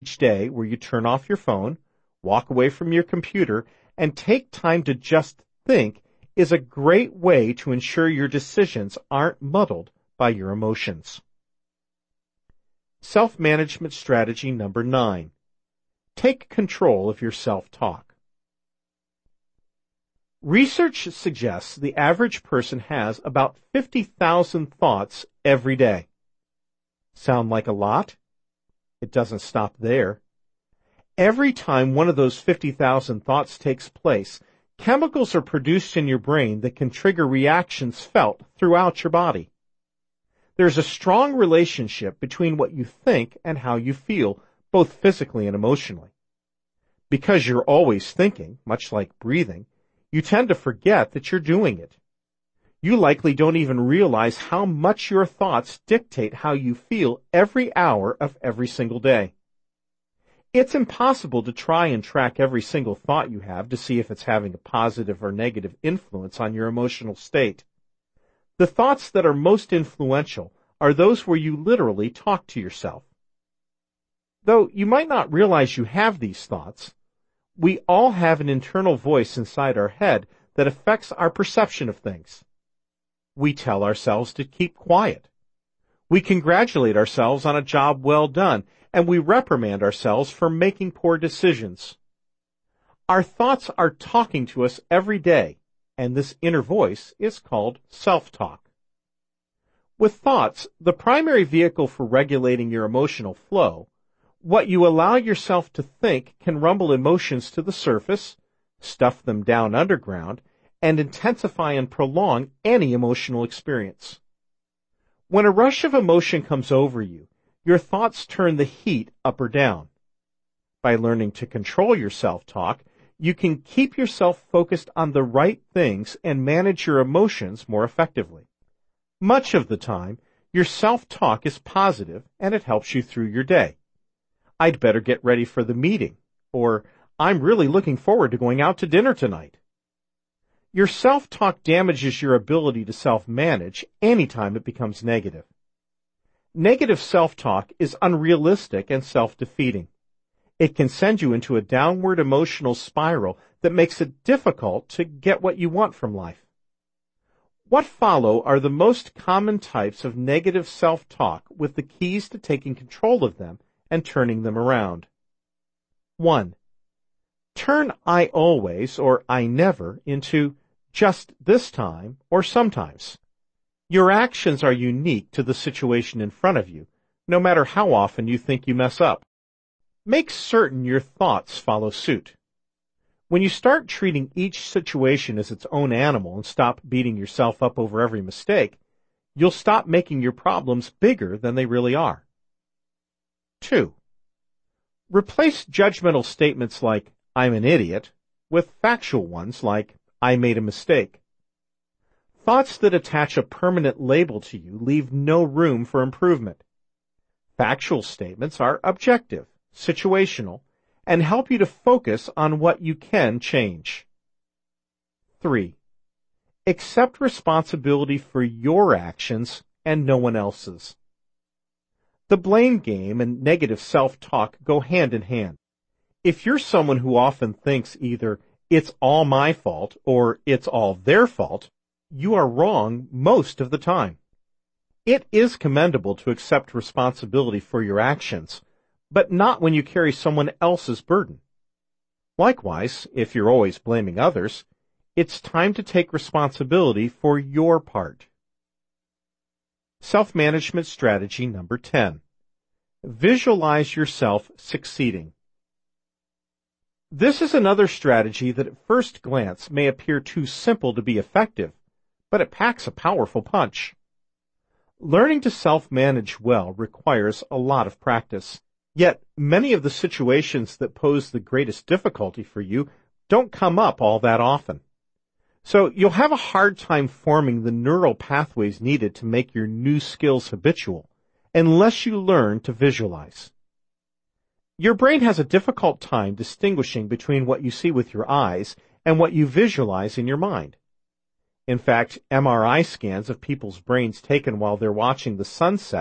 each day where you turn off your phone, walk away from your computer, and take time to just think is a great way to ensure your decisions aren't muddled by your emotions. Self-management strategy number 9. Take control of your self-talk. Research suggests the average person has about 50,000 thoughts every day. Sound like a lot? It doesn't stop there. Every time one of those 50,000 thoughts takes place, chemicals are produced in your brain that can trigger reactions felt throughout your body. There's a strong relationship between what you think and how you feel, both physically and emotionally. Because you're always thinking, much like breathing, you tend to forget that you're doing it. You likely don't even realize how much your thoughts dictate how you feel every hour of every single day. It's impossible to try and track every single thought you have to see if it's having a positive or negative influence on your emotional state. The thoughts that are most influential are those where you literally talk to yourself. Though you might not realize you have these thoughts, we all have an internal voice inside our head that affects our perception of things. We tell ourselves to keep quiet. We congratulate ourselves on a job well done, and we reprimand ourselves for making poor decisions. Our thoughts are talking to us every day, and this inner voice is called self-talk. With thoughts, the primary vehicle for regulating your emotional flow, what you allow yourself to think can rumble emotions to the surface, stuff them down underground, and intensify and prolong any emotional experience. When a rush of emotion comes over you, your thoughts turn the heat up or down. By learning to control your self-talk, you can keep yourself focused on the right things and manage your emotions more effectively. Much of the time, your self-talk is positive and it helps you through your day. I'd better get ready for the meeting, or I'm really looking forward to going out to dinner tonight. Your self-talk damages your ability to self-manage anytime it becomes negative. Negative self-talk is unrealistic and self-defeating. It can send you into a downward emotional spiral that makes it difficult to get what you want from life. What follow are the most common types of negative self-talk with the keys to taking control of them and turning them around. 1. Turn I always or I never into just this time or sometimes. Your actions are unique to the situation in front of you, no matter how often you think you mess up. Make certain your thoughts follow suit. When you start treating each situation as its own animal and stop beating yourself up over every mistake, you'll stop making your problems bigger than they really are. 2. Replace judgmental statements like, I'm an idiot, with factual ones like, I made a mistake. Thoughts that attach a permanent label to you leave no room for improvement. Factual statements are objective, situational, and help you to focus on what you can change. 3. Accept responsibility for your actions and no one else's. The blame game and negative self-talk go hand in hand. If you're someone who often thinks either it's all my fault or it's all their fault, you are wrong most of the time. It is commendable to accept responsibility for your actions, but not when you carry someone else's burden. Likewise, if you're always blaming others, it's time to take responsibility for your part. Self-management strategy number 10. Visualize yourself succeeding. This is another strategy that at first glance may appear too simple to be effective, but it packs a powerful punch. Learning to self-manage well requires a lot of practice. Yet, many of the situations that pose the greatest difficulty for you don't come up all that often. So you'll have a hard time forming the neural pathways needed to make your new skills habitual, unless you learn to visualize. Your brain has a difficult time distinguishing between what you see with your eyes and what you visualize in your mind. In fact, MRI scans of people's brains taken while they're watching the sunset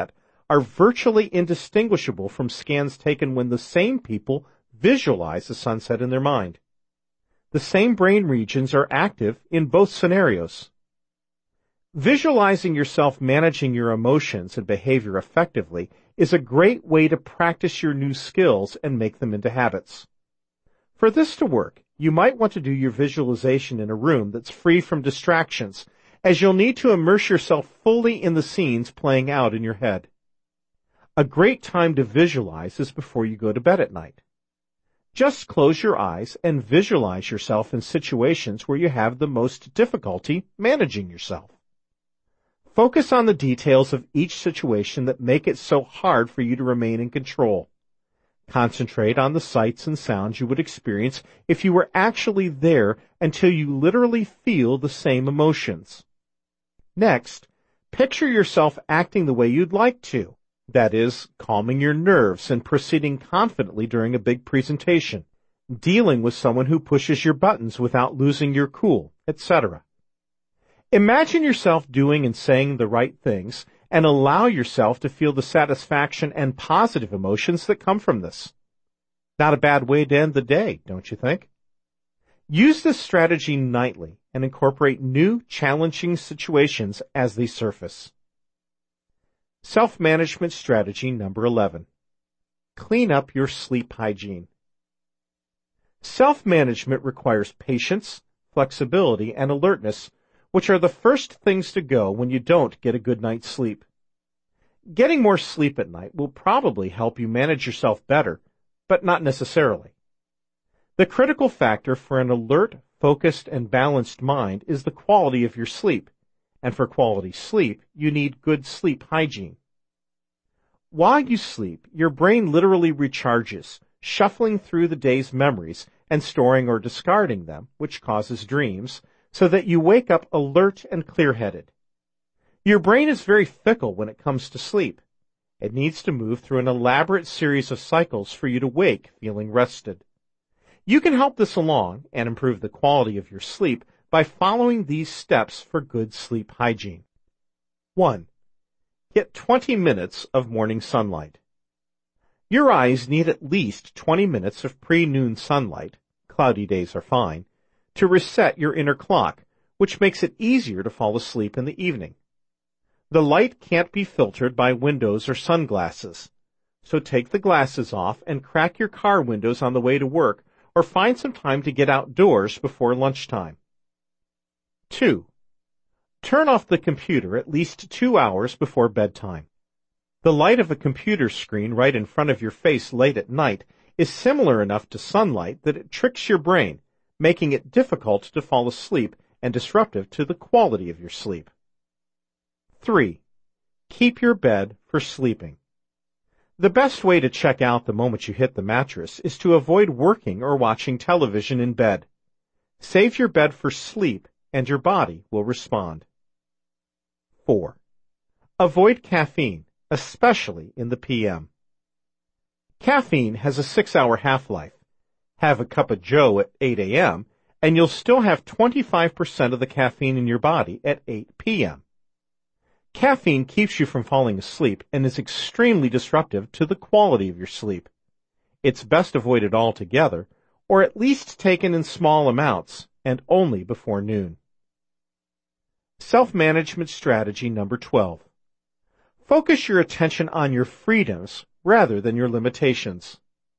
are virtually indistinguishable from scans taken when the same people visualize the sunset in their mind. The same brain regions are active in both scenarios. Visualizing yourself managing your emotions and behavior effectively is a great way to practice your new skills and make them into habits. For this to work, you might want to do your visualization in a room that's free from distractions, as you'll need to immerse yourself fully in the scenes playing out in your head. A great time to visualize is before you go to bed at night. Just close your eyes and visualize yourself in situations where you have the most difficulty managing yourself. Focus on the details of each situation that make it so hard for you to remain in control. Concentrate on the sights and sounds you would experience if you were actually there until you literally feel the same emotions. Next, picture yourself acting the way you'd like to. That is, calming your nerves and proceeding confidently during a big presentation, dealing with someone who pushes your buttons without losing your cool, etc. Imagine yourself doing and saying the right things and allow yourself to feel the satisfaction and positive emotions that come from this. Not a bad way to end the day, don't you think? Use this strategy nightly and incorporate new, challenging situations as they surface. Self-management strategy number 11. Clean up your sleep hygiene. Self-management requires patience, flexibility, and alertness, which are the first things to go when you don't get a good night's sleep. Getting more sleep at night will probably help you manage yourself better, but not necessarily. The critical factor for an alert, focused, and balanced mind is the quality of your sleep. And for quality sleep, you need good sleep hygiene. While you sleep, your brain literally recharges, shuffling through the day's memories and storing or discarding them, which causes dreams, so that you wake up alert and clear-headed. Your brain is very fickle when it comes to sleep. It needs to move through an elaborate series of cycles for you to wake feeling rested. You can help this along and improve the quality of your sleep by following these steps for good sleep hygiene. 1. Get 20 minutes of morning sunlight. Your eyes need at least 20 minutes of pre-noon sunlight, cloudy days are fine, to reset your inner clock, which makes it easier to fall asleep in the evening. The light can't be filtered by windows or sunglasses, so take the glasses off and crack your car windows on the way to work or find some time to get outdoors before lunchtime. 2. Turn off the computer at least 2 hours before bedtime. The light of a computer screen right in front of your face late at night is similar enough to sunlight that it tricks your brain, making it difficult to fall asleep and disruptive to the quality of your sleep. 3. Keep your bed for sleeping. The best way to check out the moment you hit the mattress is to avoid working or watching television in bed. Save your bed for sleep and your body will respond. 4. Avoid caffeine, especially in the PM. Caffeine has a 6-hour half-life. Have a cup of joe at 8 a.m., and you'll still have 25% of the caffeine in your body at 8 p.m. Caffeine keeps you from falling asleep and is extremely disruptive to the quality of your sleep. It's best avoided altogether, or at least taken in small amounts, and only before noon. Self-management strategy number 12. Focus your attention on your freedoms rather than your limitations.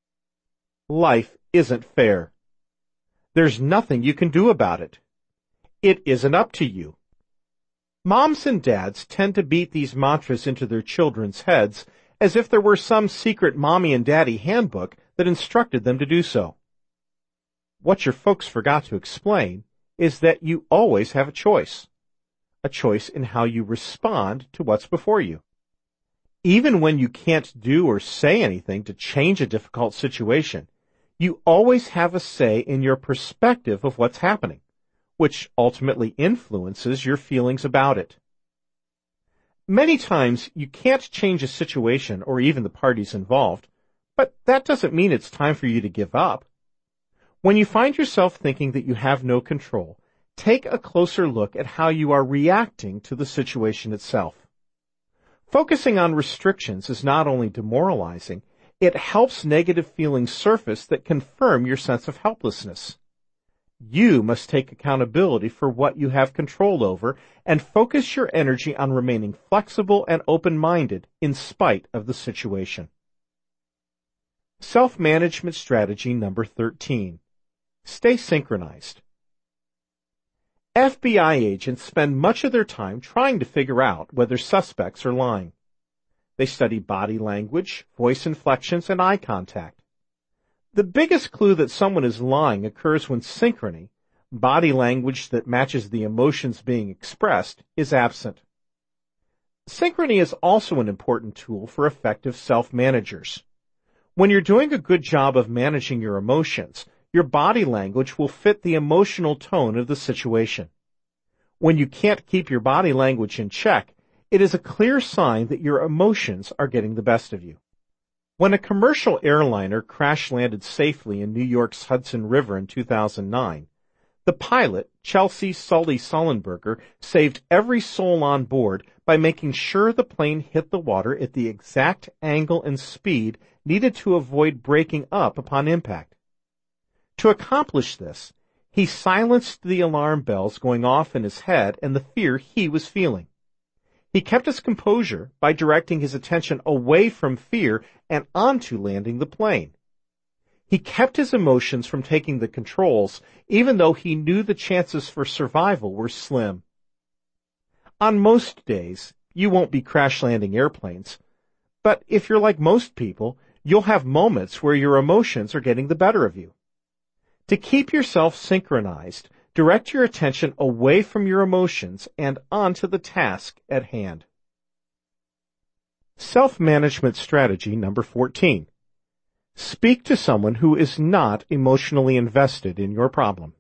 Life isn't fair. There's nothing you can do about it. It isn't up to you. Moms and dads tend to beat these mantras into their children's heads as if there were some secret mommy and daddy handbook that instructed them to do so. What your folks forgot to explain is that you always have a choice in how you respond to what's before you. Even when you can't do or say anything to change a difficult situation, you always have a say in your perspective of what's happening, which ultimately influences your feelings about it. Many times you can't change a situation or even the parties involved, but that doesn't mean it's time for you to give up. When you find yourself thinking that you have no control, take a closer look at how you are reacting to the situation itself. Focusing on restrictions is not only demoralizing, it helps negative feelings surface that confirm your sense of helplessness. You must take accountability for what you have control over and focus your energy on remaining flexible and open-minded in spite of the situation. Self-management strategy number 13. Stay synchronized. FBI agents spend much of their time trying to figure out whether suspects are lying. They study body language, voice inflections, and eye contact. The biggest clue that someone is lying occurs when synchrony, body language that matches the emotions being expressed, is absent. Synchrony is also an important tool for effective self-managers. When you're doing a good job of managing your emotions, your body language will fit the emotional tone of the situation. When you can't keep your body language in check, it is a clear sign that your emotions are getting the best of you. When a commercial airliner crash-landed safely in New York's Hudson River in 2009, the pilot, Chelsea Sully Sullenberger, saved every soul on board by making sure the plane hit the water at the exact angle and speed needed to avoid breaking up upon impact. To accomplish this, he silenced the alarm bells going off in his head and the fear he was feeling. He kept his composure by directing his attention away from fear and onto landing the plane. He kept his emotions from taking the controls, even though he knew the chances for survival were slim. On most days, you won't be crash-landing airplanes, but if you're like most people, you'll have moments where your emotions are getting the better of you. To keep yourself synchronized, direct your attention away from your emotions and onto the task at hand. Self-management strategy number 14. Speak to someone who is not emotionally invested in your problem.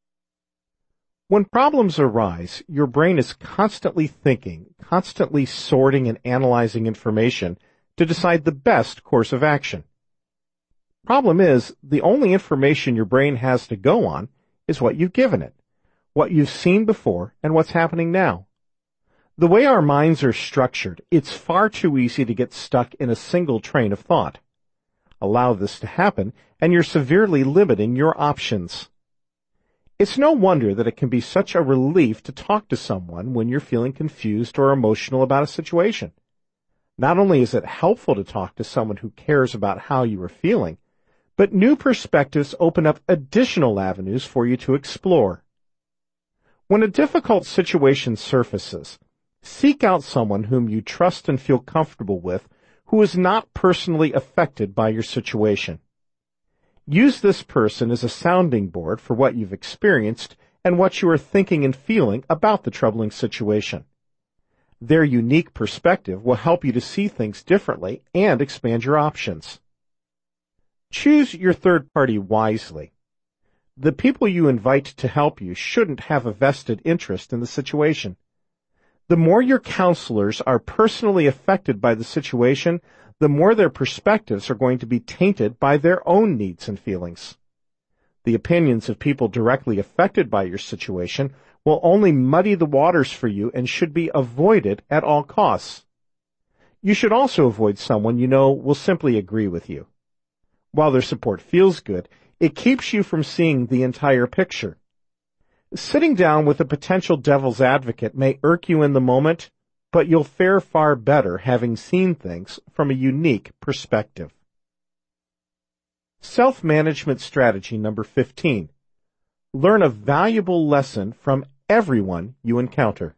When problems arise, your brain is constantly thinking, constantly sorting and analyzing information to decide the best course of action. Problem is, the only information your brain has to go on is what you've given it, what you've seen before, and what's happening now. The way our minds are structured, it's far too easy to get stuck in a single train of thought. Allow this to happen, and you're severely limiting your options. It's no wonder that it can be such a relief to talk to someone when you're feeling confused or emotional about a situation. Not only is it helpful to talk to someone who cares about how you are feeling, but new perspectives open up additional avenues for you to explore. When a difficult situation surfaces, seek out someone whom you trust and feel comfortable with who is not personally affected by your situation. Use this person as a sounding board for what you've experienced and what you are thinking and feeling about the troubling situation. Their unique perspective will help you to see things differently and expand your options. Choose your third party wisely. The people you invite to help you shouldn't have a vested interest in the situation. The more your counselors are personally affected by the situation, the more their perspectives are going to be tainted by their own needs and feelings. The opinions of people directly affected by your situation will only muddy the waters for you and should be avoided at all costs. You should also avoid someone you know will simply agree with you. While their support feels good, it keeps you from seeing the entire picture. Sitting down with a potential devil's advocate may irk you in the moment, but you'll fare far better having seen things from a unique perspective. Self-management strategy number 15. Learn a valuable lesson from everyone you encounter.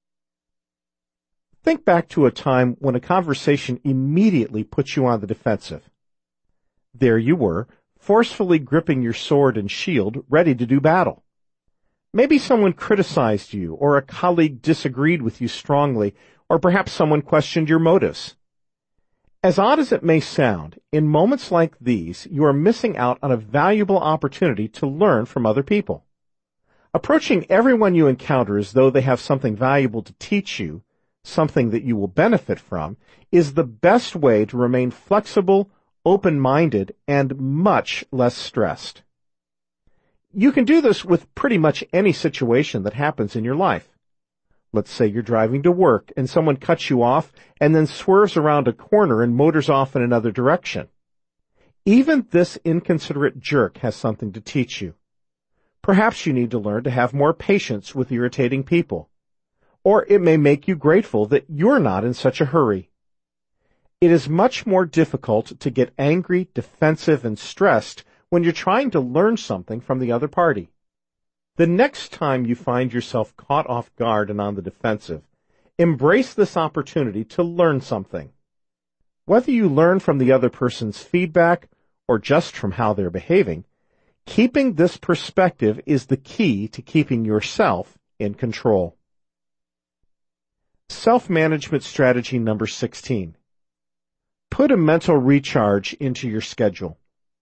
Think back to a time when a conversation immediately put you on the defensive. There you were, forcefully gripping your sword and shield, ready to do battle. Maybe someone criticized you, or a colleague disagreed with you strongly, or perhaps someone questioned your motives. As odd as it may sound, in moments like these, you are missing out on a valuable opportunity to learn from other people. Approaching everyone you encounter as though they have something valuable to teach you, something that you will benefit from, is the best way to remain flexible, open-minded, and much less stressed. You can do this with pretty much any situation that happens in your life. Let's say you're driving to work and someone cuts you off and then swerves around a corner and motors off in another direction. Even this inconsiderate jerk has something to teach you. Perhaps you need to learn to have more patience with irritating people. Or it may make you grateful that you're not in such a hurry. It is much more difficult to get angry, defensive, and stressed when you're trying to learn something from the other party. The next time you find yourself caught off guard and on the defensive, embrace this opportunity to learn something. Whether you learn from the other person's feedback or just from how they're behaving, keeping this perspective is the key to keeping yourself in control. Self-management strategy number 16. Put a mental recharge into your schedule.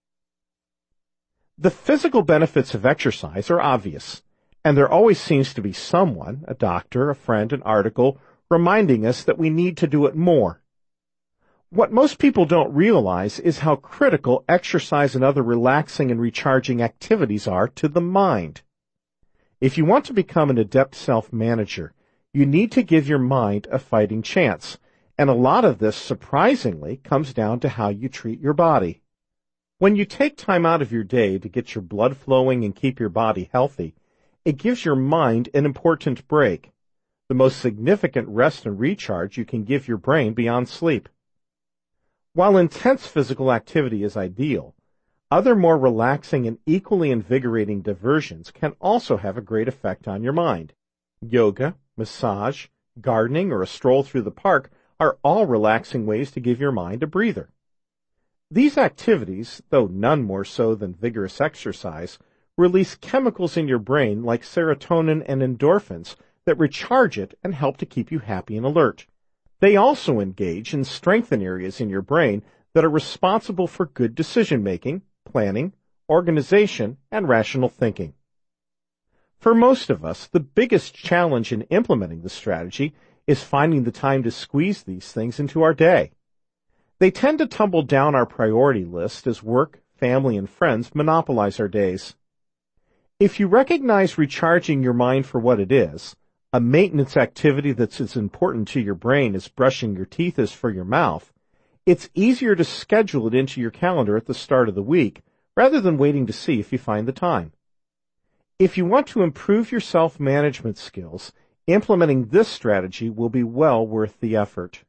The physical benefits of exercise are obvious, and there always seems to be someone, a doctor, a friend, an article, reminding us that we need to do it more. What most people don't realize is how critical exercise and other relaxing and recharging activities are to the mind. If you want to become an adept self-manager, you need to give your mind a fighting chance, and a lot of this, surprisingly, comes down to how you treat your body. When you take time out of your day to get your blood flowing and keep your body healthy, it gives your mind an important break, the most significant rest and recharge you can give your brain beyond sleep. While intense physical activity is ideal, other more relaxing and equally invigorating diversions can also have a great effect on your mind. Yoga, massage, gardening, or a stroll through the park are all relaxing ways to give your mind a breather. These activities, though none more so than vigorous exercise, release chemicals in your brain like serotonin and endorphins that recharge it and help to keep you happy and alert. They also engage and strengthen areas in your brain that are responsible for good decision-making, planning, organization, and rational thinking. For most of us, the biggest challenge in implementing this strategy is finding the time to squeeze these things into our day. They tend to tumble down our priority list as work, family, and friends monopolize our days. If you recognize recharging your mind for what it is, a maintenance activity that's as important to your brain as brushing your teeth is for your mouth, it's easier to schedule it into your calendar at the start of the week rather than waiting to see if you find the time. If you want to improve your self-management skills, implementing this strategy will be well worth the effort.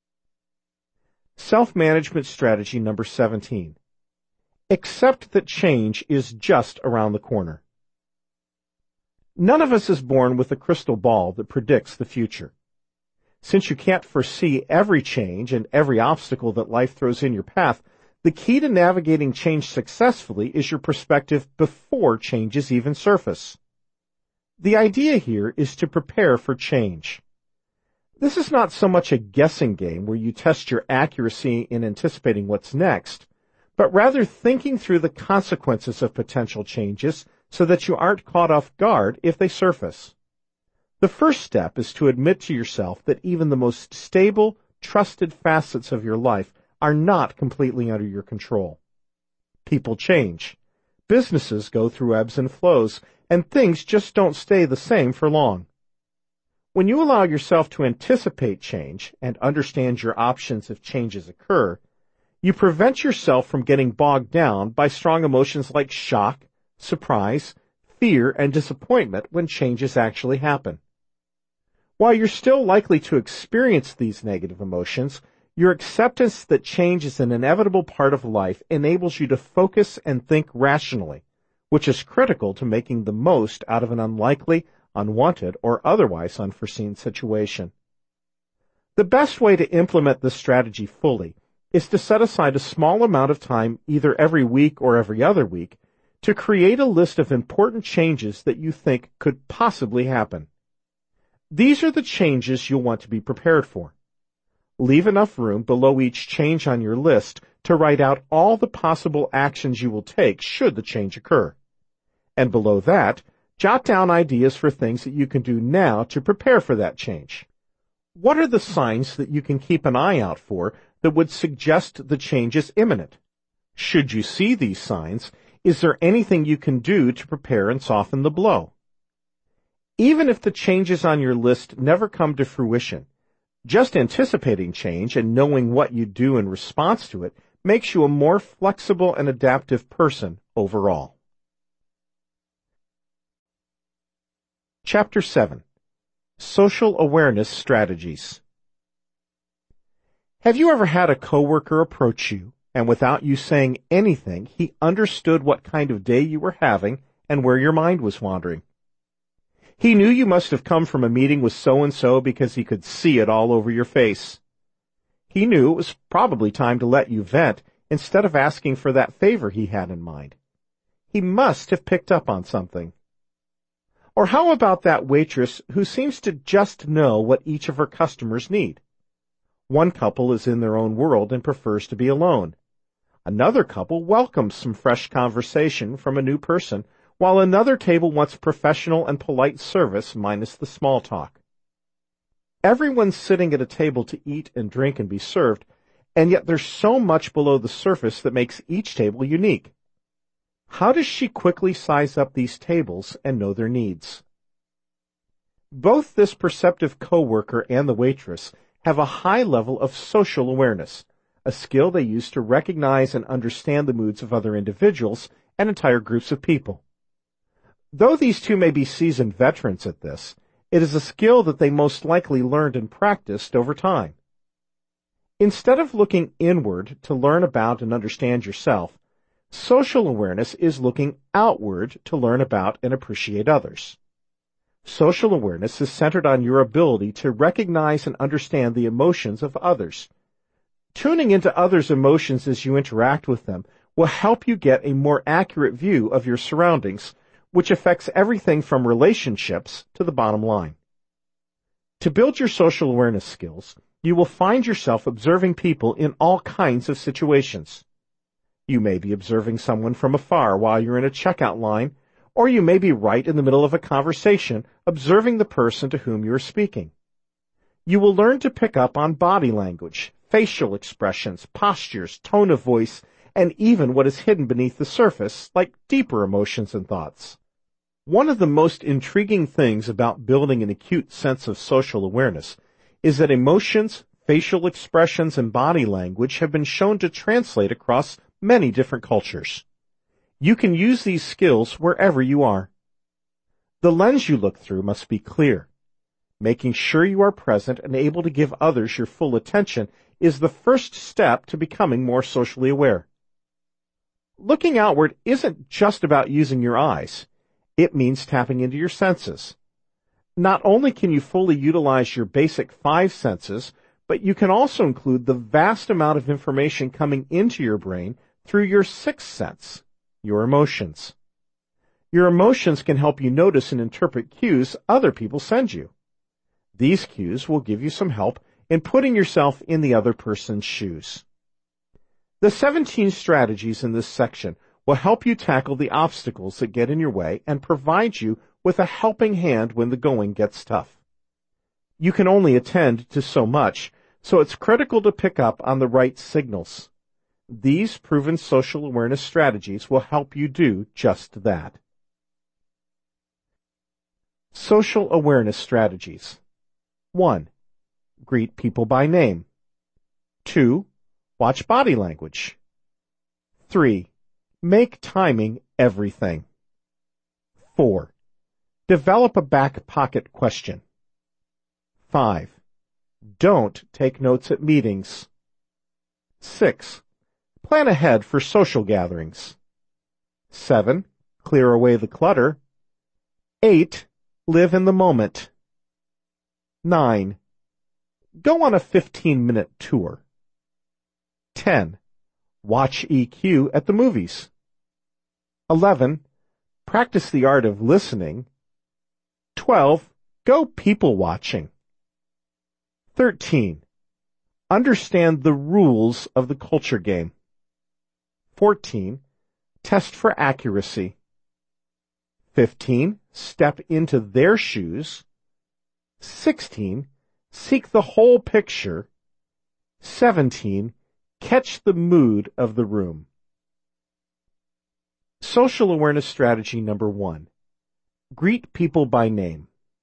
Self-management strategy number 17. Accept that change is just around the corner. None of us is born with a crystal ball that predicts the future. Since you can't foresee every change and every obstacle that life throws in your path, the key to navigating change successfully is your perspective before changes even surface. The idea here is to prepare for change. This is not so much a guessing game where you test your accuracy in anticipating what's next, but rather thinking through the consequences of potential changes so that you aren't caught off guard if they surface. The first step is to admit to yourself that even the most stable, trusted facets of your life are not completely under your control. People change. Businesses go through ebbs and flows, and things just don't stay the same for long. When you allow yourself to anticipate change and understand your options if changes occur, you prevent yourself from getting bogged down by strong emotions like shock, surprise, fear, and disappointment when changes actually happen. While you're still likely to experience these negative emotions, your acceptance that change is an inevitable part of life enables you to focus and think rationally, which is critical to making the most out of an unlikely, unwanted, or otherwise unforeseen situation. The best way to implement this strategy fully is to set aside a small amount of time either every week or every other week to create a list of important changes that you think could possibly happen. These are the changes you'll want to be prepared for. Leave enough room below each change on your list to write out all the possible actions you will take should the change occur. And below that, jot down ideas for things that you can do now to prepare for that change. What are the signs that you can keep an eye out for that would suggest the change is imminent? Should you see these signs, is there anything you can do to prepare and soften the blow? Even if the changes on your list never come to fruition, just anticipating change and knowing what you do in response to it makes you a more flexible and adaptive person overall. Chapter 7. Social Awareness Strategies. Have you ever had a coworker approach you, and without you saying anything, he understood what kind of day you were having and where your mind was wandering? He knew you must have come from a meeting with so-and-so because he could see it all over your face. He knew it was probably time to let you vent instead of asking for that favor he had in mind. He must have picked up on something. Or how about that waitress who seems to just know what each of her customers need? One couple is in their own world and prefers to be alone. Another couple welcomes some fresh conversation from a new person, while another table wants professional and polite service minus the small talk. Everyone's sitting at a table to eat and drink and be served, and yet there's so much below the surface that makes each table unique. How does she quickly size up these tables and know their needs? Both this perceptive coworker and the waitress have a high level of social awareness, a skill they use to recognize and understand the moods of other individuals and entire groups of people. Though these two may be seasoned veterans at this, it is a skill that they most likely learned and practiced over time. Instead of looking inward to learn about and understand yourself, social awareness is looking outward to learn about and appreciate others. Social awareness is centered on your ability to recognize and understand the emotions of others. Tuning into others' emotions as you interact with them will help you get a more accurate view of your surroundings, which affects everything from relationships to the bottom line. To build your social awareness skills, you will find yourself observing people in all kinds of situations. You may be observing someone from afar while you're in a checkout line, or you may be right in the middle of a conversation observing the person to whom you are speaking. You will learn to pick up on body language, facial expressions, postures, tone of voice, and even what is hidden beneath the surface, like deeper emotions and thoughts. One of the most intriguing things about building an acute sense of social awareness is that emotions, facial expressions, and body language have been shown to translate across many different cultures. You can use these skills wherever you are. The lens you look through must be clear. Making sure you are present and able to give others your full attention is the first step to becoming more socially aware. Looking outward isn't just about using your eyes. It means tapping into your senses. Not only can you fully utilize your basic 5 senses, but you can also include the vast amount of information coming into your brain through your 6th sense, your emotions. Your emotions can help you notice and interpret cues other people send you. These cues will give you some help in putting yourself in the other person's shoes. The 17 strategies in this section will help you tackle the obstacles that get in your way and provide you with a helping hand when the going gets tough. You can only attend to so much, so it's critical to pick up on the right signals. These proven social awareness strategies will help you do just that. Social awareness strategies. 1. Greet people by name. 2. Watch body language. 3. Make timing everything. 4. Develop a back pocket question. 5. Don't take notes at meetings. 6. Plan ahead for social gatherings. 7. Clear away the clutter. 8. Live in the moment. 9. Go on a 15-minute tour. 10. Watch EQ at the movies. 11. Practice the art of listening. 12. Go people watching. 13. Understand the rules of the culture game. 14. Test for accuracy. 15. Step into their shoes. 16. Seek the whole picture. 17. Catch the mood of the room. Social awareness strategy number 1. Greet people by name.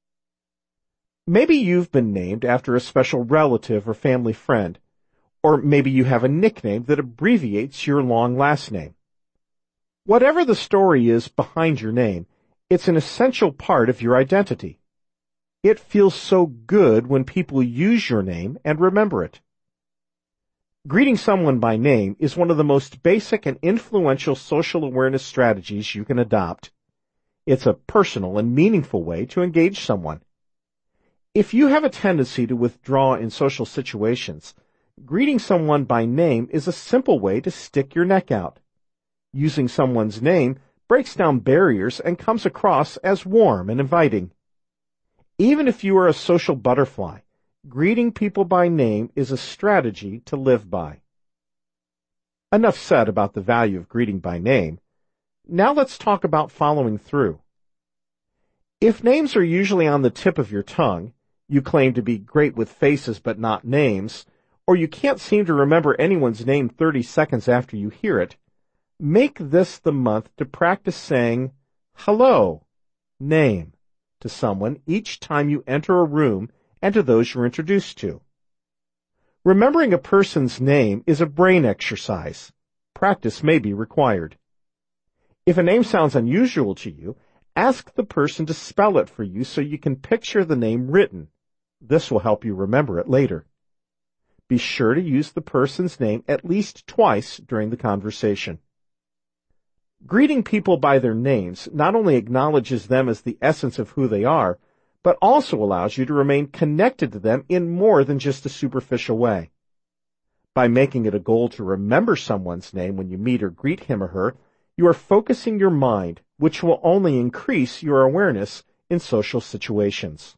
Maybe you've been named after a special relative or family friend, or maybe you have a nickname that abbreviates your long last name. Whatever the story is behind your name, it's an essential part of your identity. It feels so good when people use your name and remember it. Greeting someone by name is one of the most basic and influential social awareness strategies you can adopt. It's a personal and meaningful way to engage someone. If you have a tendency to withdraw in social situations, greeting someone by name is a simple way to stick your neck out. Using someone's name breaks down barriers and comes across as warm and inviting. Even if you are a social butterfly, greeting people by name is a strategy to live by. Enough said about the value of greeting by name. Now let's talk about following through. If names are usually on the tip of your tongue, you claim to be great with faces but not names, or you can't seem to remember anyone's name 30 seconds after you hear it, make this the month to practice saying, hello, name, to someone each time you enter a room and to those you're introduced to. Remembering a person's name is a brain exercise. Practice may be required. If a name sounds unusual to you, ask the person to spell it for you so you can picture the name written. This will help you remember it later. Be sure to use the person's name at least twice during the conversation. Greeting people by their names not only acknowledges them as the essence of who they are, but also allows you to remain connected to them in more than just a superficial way. By making it a goal to remember someone's name when you meet or greet him or her, you are focusing your mind, which will only increase your awareness in social situations.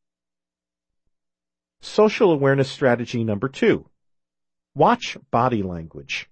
Social awareness strategy number 2. Watch body language.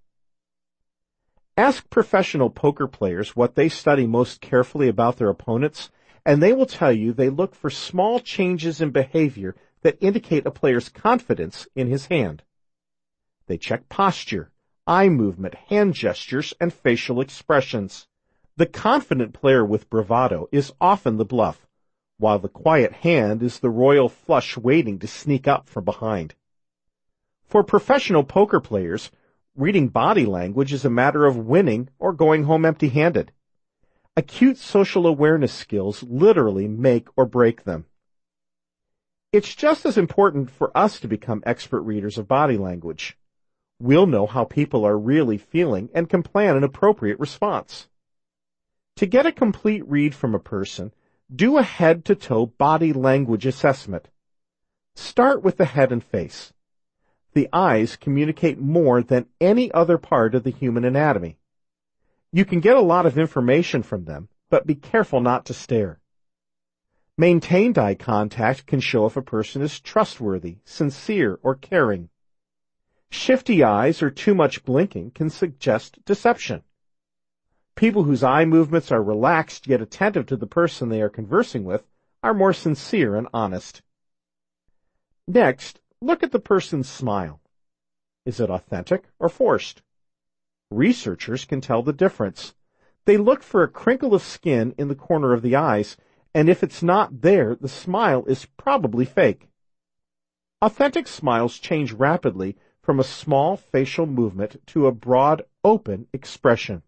Ask professional poker players what they study most carefully about their opponents, and they will tell you they look for small changes in behavior that indicate a player's confidence in his hand. They check posture, eye movement, hand gestures, and facial expressions. The confident player with bravado is often the bluff, while the quiet hand is the royal flush waiting to sneak up from behind. For professional poker players, reading body language is a matter of winning or going home empty-handed. Acute social awareness skills literally make or break them. It's just as important for us to become expert readers of body language. We'll know how people are really feeling and can plan an appropriate response. To get a complete read from a person, do a head-to-toe body language assessment. Start with the head and face. The eyes communicate more than any other part of the human anatomy. You can get a lot of information from them, but be careful not to stare. Maintained eye contact can show if a person is trustworthy, sincere, or caring. Shifty eyes or too much blinking can suggest deception. People whose eye movements are relaxed yet attentive to the person they are conversing with are more sincere and honest. Next, look at the person's smile. Is it authentic or forced? Researchers can tell the difference. They look for a crinkle of skin in the corner of the eyes, and if it's not there, the smile is probably fake. Authentic smiles change rapidly from a small facial movement to a broad, open expression.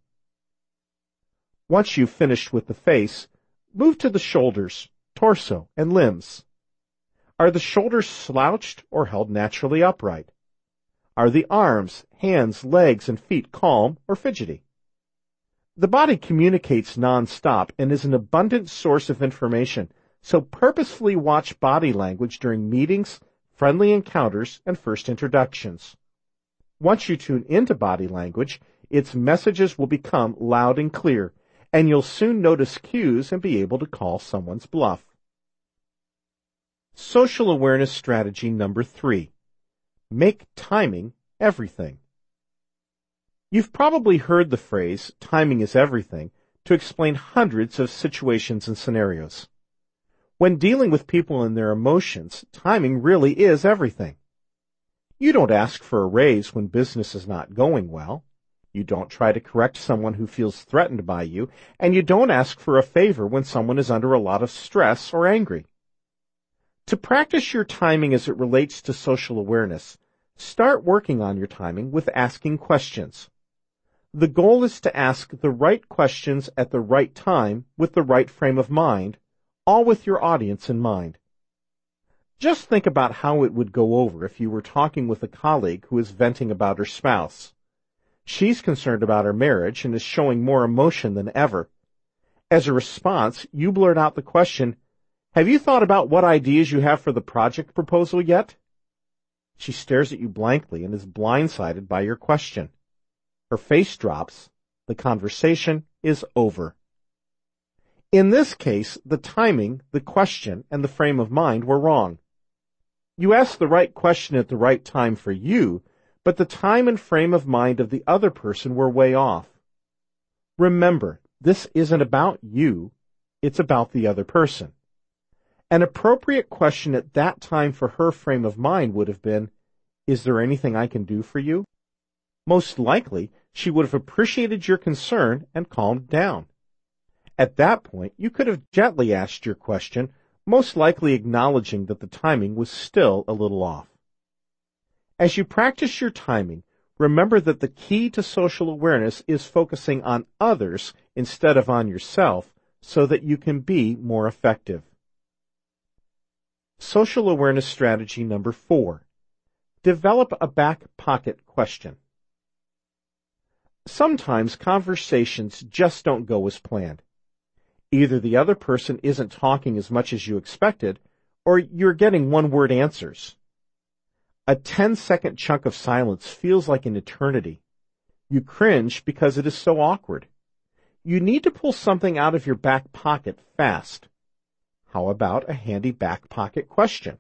Once you've finished with the face, move to the shoulders, torso, and limbs. Are the shoulders slouched or held naturally upright? Are the arms, hands, legs, and feet calm or fidgety? The body communicates nonstop and is an abundant source of information, so purposefully watch body language during meetings, friendly encounters, and first introductions. Once you tune into body language, its messages will become loud and clear, and you'll soon notice cues and be able to call someone's bluff. Social awareness strategy number 3. Make timing everything. You've probably heard the phrase, timing is everything, to explain hundreds of situations and scenarios. When dealing with people and their emotions, timing really is everything. You don't ask for a raise when business is not going well. You don't try to correct someone who feels threatened by you, and you don't ask for a favor when someone is under a lot of stress or angry. To practice your timing as it relates to social awareness, start working on your timing with asking questions. The goal is to ask the right questions at the right time with the right frame of mind, all with your audience in mind. Just think about how it would go over if you were talking with a colleague who is venting about her spouse. She's concerned about her marriage and is showing more emotion than ever. As a response, you blurt out the question, "Have you thought about what ideas you have for the project proposal yet?" She stares at you blankly and is blindsided by your question. Her face drops. The conversation is over. In this case, the timing, the question, and the frame of mind were wrong. You asked the right question at the right time for you, but the time and frame of mind of the other person were way off. Remember, this isn't about you, it's about the other person. An appropriate question at that time for her frame of mind would have been, "Is there anything I can do for you?" Most likely, she would have appreciated your concern and calmed down. At that point, you could have gently asked your question, most likely acknowledging that the timing was still a little off. As you practice your timing, remember that the key to social awareness is focusing on others instead of on yourself so that you can be more effective. Social awareness strategy number 4. Develop a back pocket question. Sometimes conversations just don't go as planned. Either the other person isn't talking as much as you expected, or you're getting one-word answers. A 10-second chunk of silence feels like an eternity. You cringe because it is so awkward. You need to pull something out of your back pocket fast. How about a handy back pocket question?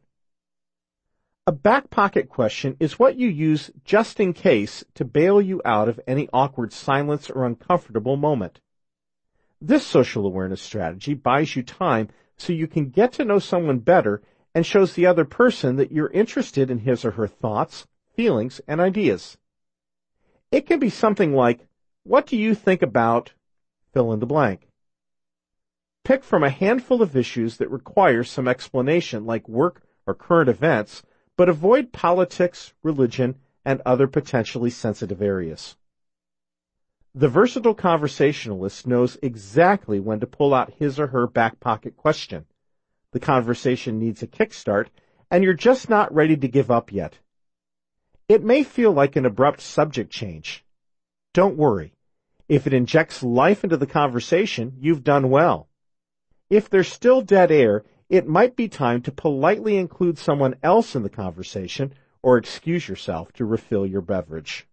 A back pocket question is what you use just in case to bail you out of any awkward silence or uncomfortable moment. This social awareness strategy buys you time so you can get to know someone better and shows the other person that you're interested in his or her thoughts, feelings, and ideas. It can be something like, "What do you think about," fill in the blank. Pick from a handful of issues that require some explanation, like work or current events, but avoid politics, religion, and other potentially sensitive areas. The versatile conversationalist knows exactly when to pull out his or her back pocket question. The conversation needs a kickstart, and you're just not ready to give up yet. It may feel like an abrupt subject change. Don't worry. If it injects life into the conversation, you've done well. If there's still dead air, it might be time to politely include someone else in the conversation or excuse yourself to refill your beverage.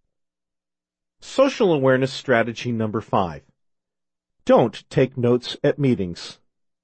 Social awareness strategy number 5. Don't take notes at meetings.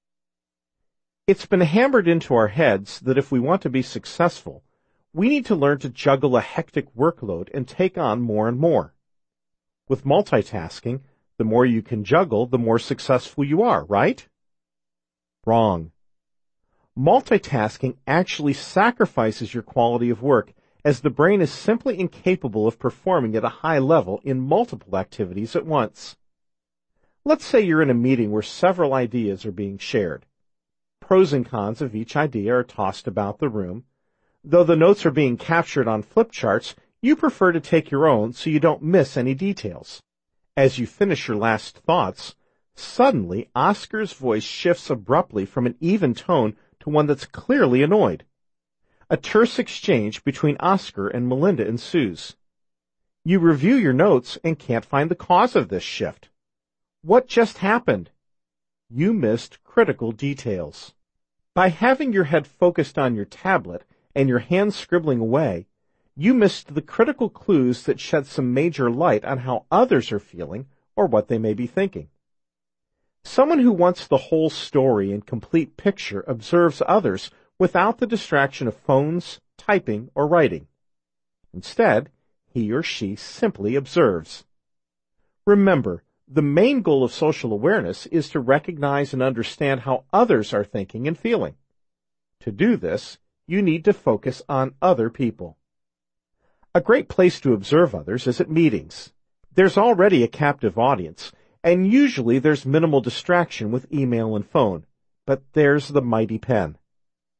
It's been hammered into our heads that if we want to be successful, we need to learn to juggle a hectic workload and take on more and more. With multitasking, the more you can juggle, the more successful you are, right? Wrong. Multitasking actually sacrifices your quality of work, as the brain is simply incapable of performing at a high level in multiple activities at once. Let's say you're in a meeting where several ideas are being shared. Pros and cons of each idea are tossed about the room. Though the notes are being captured on flip charts, you prefer to take your own so you don't miss any details. As you finish your last thoughts, suddenly Oscar's voice shifts abruptly from an even tone to one that's clearly annoyed. A terse exchange between Oscar and Melinda ensues. You review your notes and can't find the cause of this shift. What just happened? You missed critical details. By having your head focused on your tablet and your hands scribbling away, you missed the critical clues that shed some major light on how others are feeling or what they may be thinking. Someone who wants the whole story and complete picture observes others without the distraction of phones, typing, or writing. Instead, he or she simply observes. Remember, the main goal of social awareness is to recognize and understand how others are thinking and feeling. To do this, you need to focus on other people. A great place to observe others is at meetings. There's already a captive audience, and usually there's minimal distraction with email and phone, but there's the mighty pen.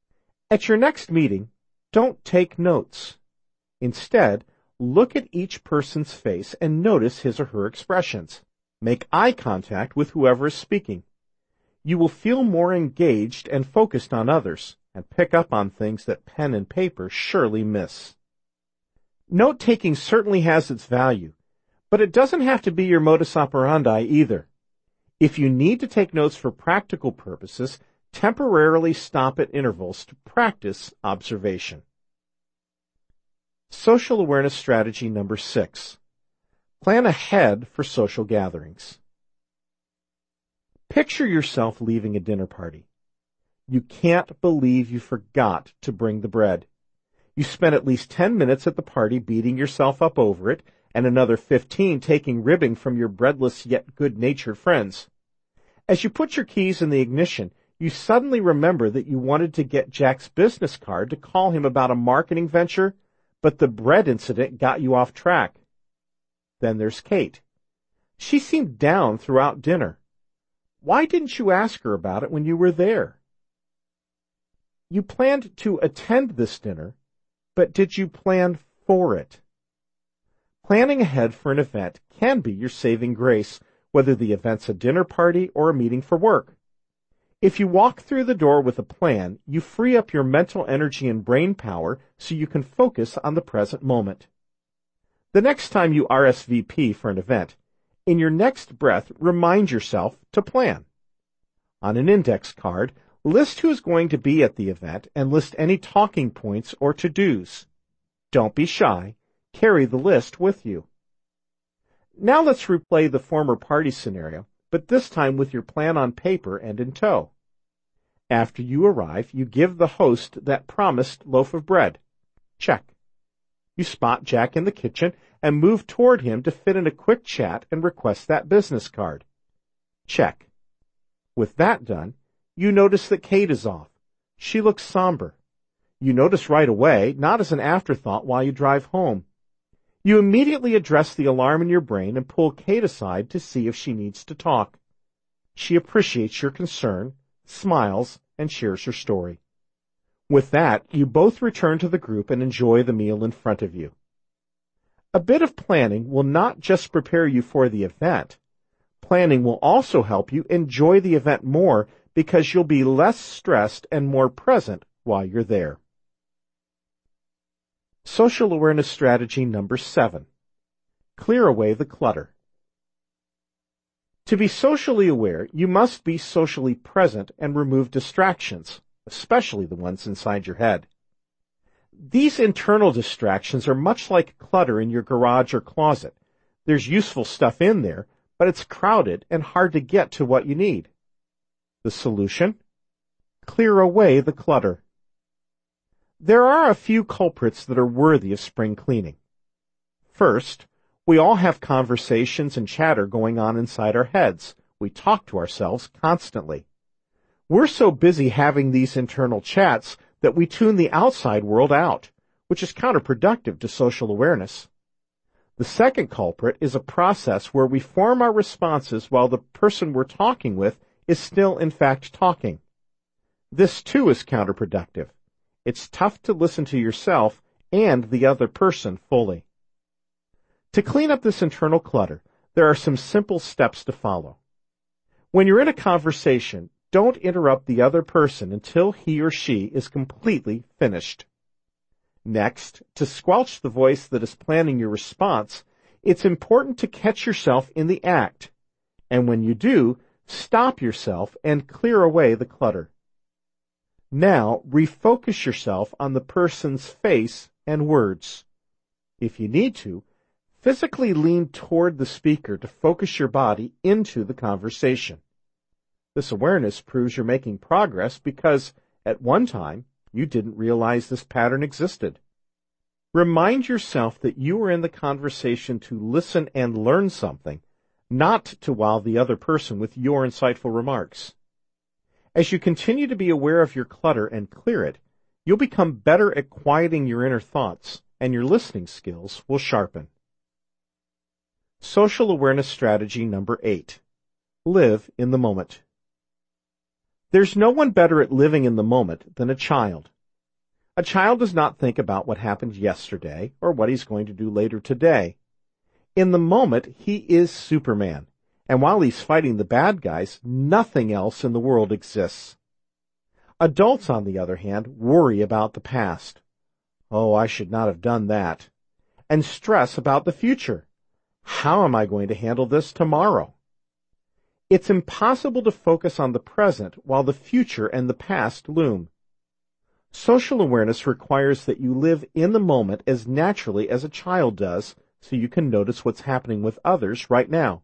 At your next meeting, don't take notes. Instead, look at each person's face and notice his or her expressions. Make eye contact with whoever is speaking. You will feel more engaged and focused on others and pick up on things that pen and paper surely miss. Note-taking certainly has its value, but it doesn't have to be your modus operandi either. If you need to take notes for practical purposes, temporarily stop at intervals to practice observation. Social awareness strategy number 6. Plan ahead for social gatherings. Picture yourself leaving a dinner party. You can't believe you forgot to bring the bread. You spent at least 10 minutes at the party beating yourself up over it, and another 15 taking ribbing from your breadless yet good-natured friends. As you put your keys in the ignition, you suddenly remember that you wanted to get Jack's business card to call him about a marketing venture, but the bread incident got you off track. Then there's Kate. She seemed down throughout dinner. Why didn't you ask her about it when you were there? You planned to attend this dinner, but did you plan for it? Planning ahead for an event can be your saving grace, whether the event's a dinner party or a meeting for work. If you walk through the door with a plan, you free up your mental energy and brain power so you can focus on the present moment. The next time you RSVP for an event, in your next breath, remind yourself to plan. On an index card, list who is going to be at the event and list any talking points or to-dos. Don't be shy. Carry the list with you. Now let's replay the former party scenario, but this time with your plan on paper and in tow. After you arrive, you give the host that promised loaf of bread. Check. You spot Jack in the kitchen and move toward him to fit in a quick chat and request that business card. Check. With that done, you notice that Kate is off. She looks somber. You notice right away, not as an afterthought while you drive home. You immediately address the alarm in your brain and pull Kate aside to see if she needs to talk. She appreciates your concern, smiles, and shares her story. With that, you both return to the group and enjoy the meal in front of you. A bit of planning will not just prepare you for the event. Planning will also help you enjoy the event more because you'll be less stressed and more present while you're there. Social awareness strategy number 7. Clear away the clutter. To be socially aware, you must be socially present and remove distractions, especially the ones inside your head. These internal distractions are much like clutter in your garage or closet. There's useful stuff in there, but it's crowded and hard to get to what you need. The solution? Clear away the clutter. There are a few culprits that are worthy of spring cleaning. First, we all have conversations and chatter going on inside our heads. We talk to ourselves constantly. We're so busy having these internal chats that we tune the outside world out, which is counterproductive to social awareness. The second culprit is a process where we form our responses while the person we're talking with is still in fact talking. This too is counterproductive. It's tough to listen to yourself and the other person fully. To clean up this internal clutter, there are some simple steps to follow. When you're in a conversation, don't interrupt the other person until he or she is completely finished. Next, to squelch the voice that is planning your response, it's important to catch yourself in the act. And when you do, stop yourself and clear away the clutter. Now, refocus yourself on the person's face and words. If you need to, physically lean toward the speaker to focus your body into the conversation. This awareness proves you're making progress because, at one time, you didn't realize this pattern existed. Remind yourself that you are in the conversation to listen and learn something, not to wow the other person with your insightful remarks. As you continue to be aware of your clutter and clear it, you'll become better at quieting your inner thoughts, and your listening skills will sharpen. Social awareness strategy number 8. Live in the moment. There's no one better at living in the moment than a child. A child does not think about what happened yesterday or what he's going to do later today. In the moment, he is Superman, and while he's fighting the bad guys, nothing else in the world exists. Adults, on the other hand, worry about the past. Oh, I should not have done that. And stress about the future. How am I going to handle this tomorrow? It's impossible to focus on the present while the future and the past loom. Social awareness requires that you live in the moment as naturally as a child does, so you can notice what's happening with others right now.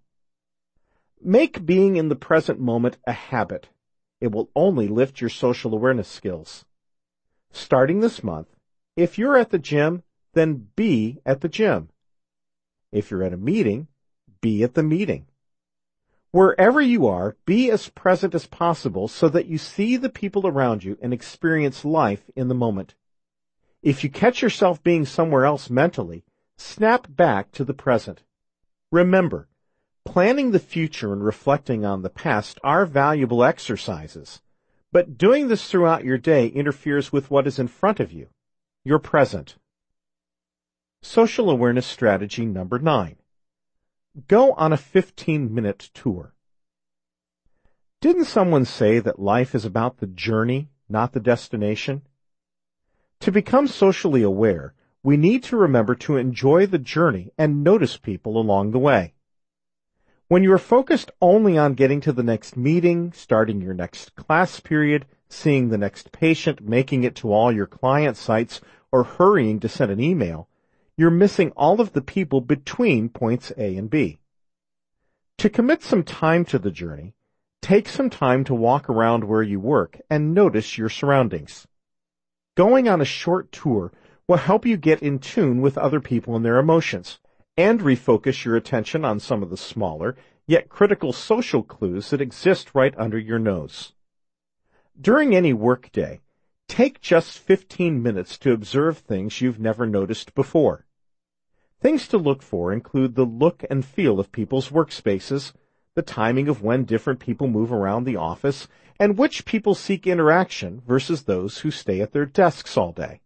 Make being in the present moment a habit. It will only lift your social awareness skills. Starting this month, if you're at the gym, then be at the gym. If you're at a meeting, be at the meeting. Wherever you are, be as present as possible so that you see the people around you and experience life in the moment. If you catch yourself being somewhere else mentally, snap back to the present. Remember, planning the future and reflecting on the past are valuable exercises, but doing this throughout your day interferes with what is in front of you, your present. Social awareness strategy number 9. Go on a 15-minute tour. Didn't someone say that life is about the journey, not the destination? To become socially aware, we need to remember to enjoy the journey and notice people along the way. When you are focused only on getting to the next meeting, starting your next class period, seeing the next patient, making it to all your client sites, or hurrying to send an email, you're missing all of the people between points A and B. To commit some time to the journey, take some time to walk around where you work and notice your surroundings. Going on a short tour will help you get in tune with other people and their emotions, and refocus your attention on some of the smaller, yet critical social clues that exist right under your nose. During any workday, take just 15 minutes to observe things you've never noticed before. Things to look for include the look and feel of people's workspaces, the timing of when different people move around the office, and which people seek interaction versus those who stay at their desks all day.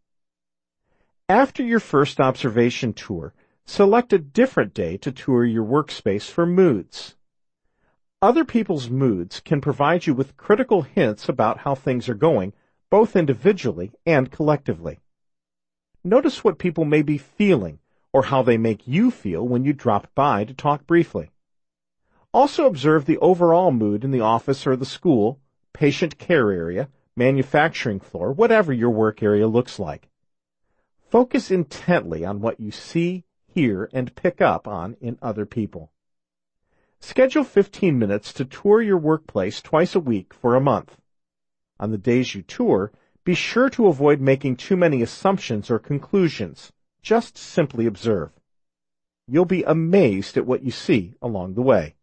After your first observation tour, select a different day to tour your workspace for moods. Other people's moods can provide you with critical hints about how things are going, both individually and collectively. Notice what people may be feeling, or how they make you feel when you drop by to talk briefly. Also observe the overall mood in the office or the school, patient care area, manufacturing floor, whatever your work area looks like. Focus intently on what you see, hear, and pick up on in other people. Schedule 15 minutes to tour your workplace twice a week for a month. On the days you tour, be sure to avoid making too many assumptions or conclusions. Just simply observe. You'll be amazed at what you see along the way.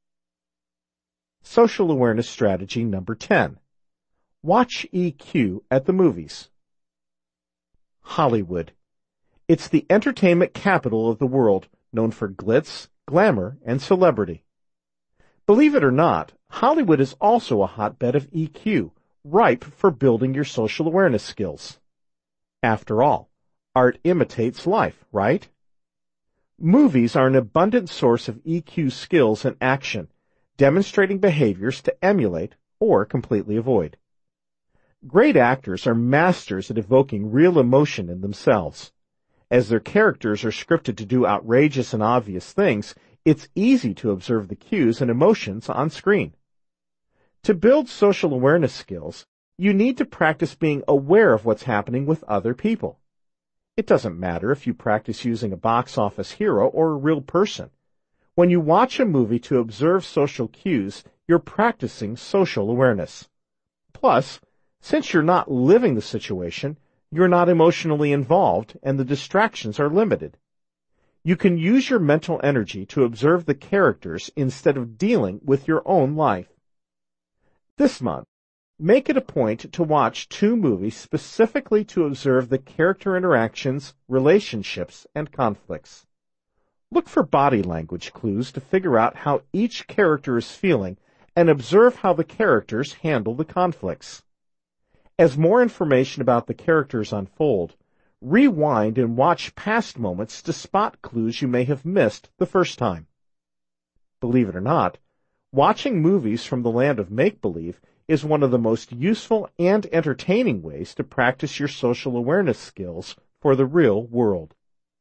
Social awareness strategy number 10. Watch EQ at the movies. Hollywood. It's the entertainment capital of the world, known for glitz, glamour, and celebrity. Believe it or not, Hollywood is also a hotbed of EQ, ripe for building your social awareness skills. After all, art imitates life, right? Movies are an abundant source of EQ skills and action, demonstrating behaviors to emulate or completely avoid. Great actors are masters at evoking real emotion in themselves. As their characters are scripted to do outrageous and obvious things, it's easy to observe the cues and emotions on screen. To build social awareness skills, you need to practice being aware of what's happening with other people. It doesn't matter if you practice using a box office hero or a real person. When you watch a movie to observe social cues, you're practicing social awareness. Plus, since you're not living the situation, you're not emotionally involved and the distractions are limited. You can use your mental energy to observe the characters instead of dealing with your own life. This month, make it a point to watch 2 movies specifically to observe the character interactions, relationships, and conflicts. Look for body language clues to figure out how each character is feeling and observe how the characters handle the conflicts. As more information about the characters unfold, rewind and watch past moments to spot clues you may have missed the first time. Believe it or not, watching movies from the land of make-believe is one of the most useful and entertaining ways to practice your social awareness skills for the real world.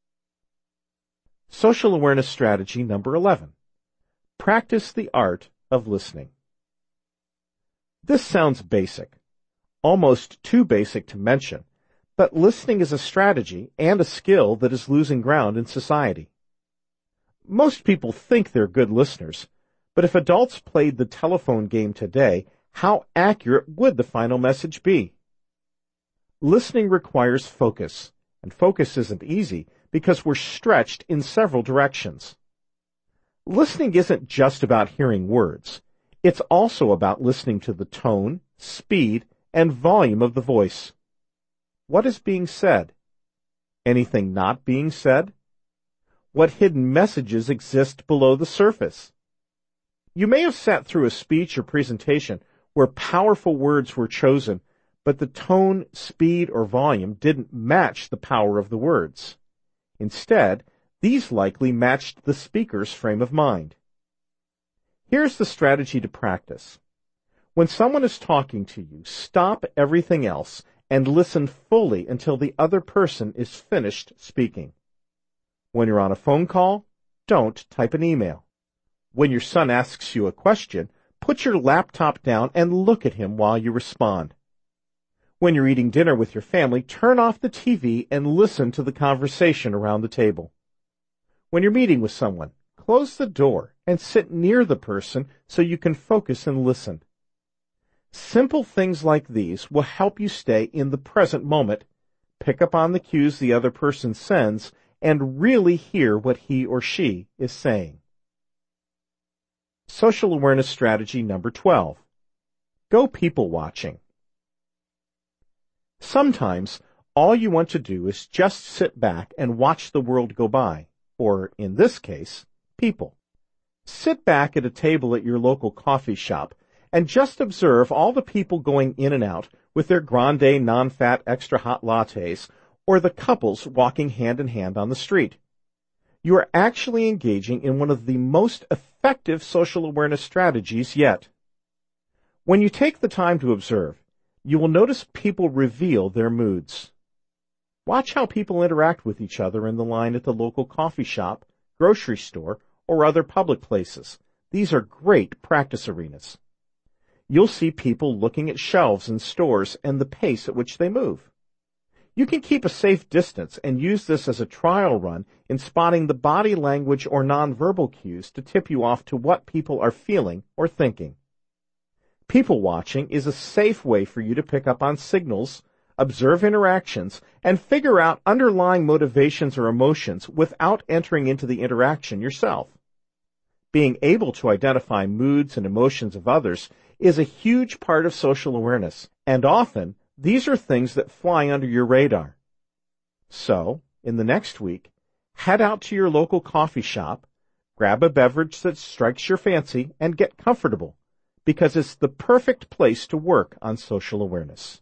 Social awareness strategy number 11. Practice the art of listening. This sounds basic, almost too basic to mention, but listening is a strategy and a skill that is losing ground in society. Most people think they're good listeners, but if adults played the telephone game today, how accurate would the final message be? Listening requires focus, and focus isn't easy because we're stretched in several directions. Listening isn't just about hearing words. It's also about listening to the tone, speed, and volume of the voice. What is being said? Anything not being said? What hidden messages exist below the surface? You may have sat through a speech or presentation where powerful words were chosen, but the tone, speed, or volume didn't match the power of the words. Instead, these likely matched the speaker's frame of mind. Here's the strategy to practice. When someone is talking to you, stop everything else and listen fully until the other person is finished speaking. When you're on a phone call, don't type an email. When your son asks you a question, put your laptop down and look at him while you respond. When you're eating dinner with your family, turn off the TV and listen to the conversation around the table. When you're meeting with someone, close the door and sit near the person so you can focus and listen. Simple things like these will help you stay in the present moment, pick up on the cues the other person sends, and really hear what he or she is saying. Social awareness strategy number 12. Go people watching. Sometimes all you want to do is just sit back and watch the world go by, or in this case, people. Sit back at a table at your local coffee shop and just observe all the people going in and out with their grande non-fat extra hot lattes, or the couples walking hand in hand on the street. You are actually engaging in one of the most effective social awareness strategies yet. When you take the time to observe, you will notice people reveal their moods. Watch how people interact with each other in the line at the local coffee shop, grocery store, or other public places. These are great practice arenas. You'll see people looking at shelves in stores and the pace at which they move. You can keep a safe distance and use this as a trial run in spotting the body language or nonverbal cues to tip you off to what people are feeling or thinking. People watching is a safe way for you to pick up on signals, observe interactions, and figure out underlying motivations or emotions without entering into the interaction yourself. Being able to identify moods and emotions of others is a huge part of social awareness, and often these are things that fly under your radar. So, in the next week, head out to your local coffee shop, grab a beverage that strikes your fancy, and get comfortable, because it's the perfect place to work on social awareness.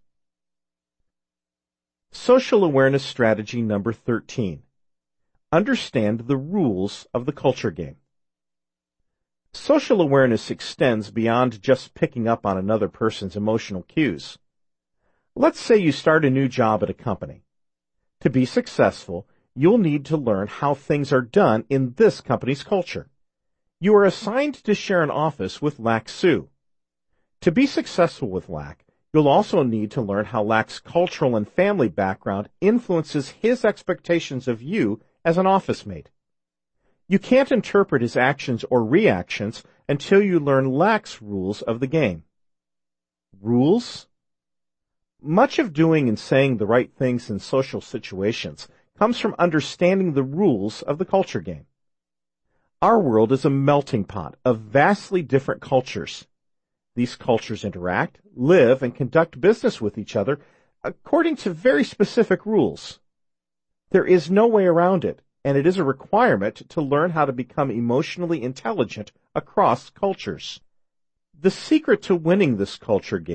Social awareness strategy number 13. Understand the rules of the culture game. Social awareness extends beyond just picking up on another person's emotional cues. Let's say you start a new job at a company. To be successful, you'll need to learn how things are done in this company's culture. You are assigned to share an office with Lac Sue. To be successful with Lac, you'll also need to learn how Lac's cultural and family background influences his expectations of you as an office mate. You can't interpret his actions or reactions until you learn Lac's rules of the game. Rules? Much of doing and saying the right things in social situations comes from understanding the rules of the culture game. Our world is a melting pot of vastly different cultures. These cultures interact, live, and conduct business with each other according to very specific rules. There is no way around it, and it is a requirement to learn how to become emotionally intelligent across cultures. The secret to winning this culture game